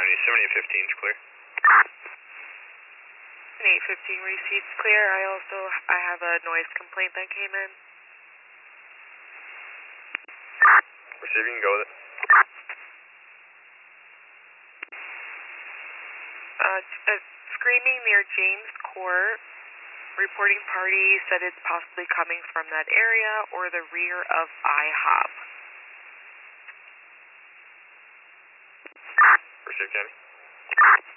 County, 7815 is clear. 815 receipts clear. I have a noise complaint that came in. Receiving, go with it. Screaming near James Court. Reporting party said it's possibly coming from that area or the rear of IHOP. Received, County.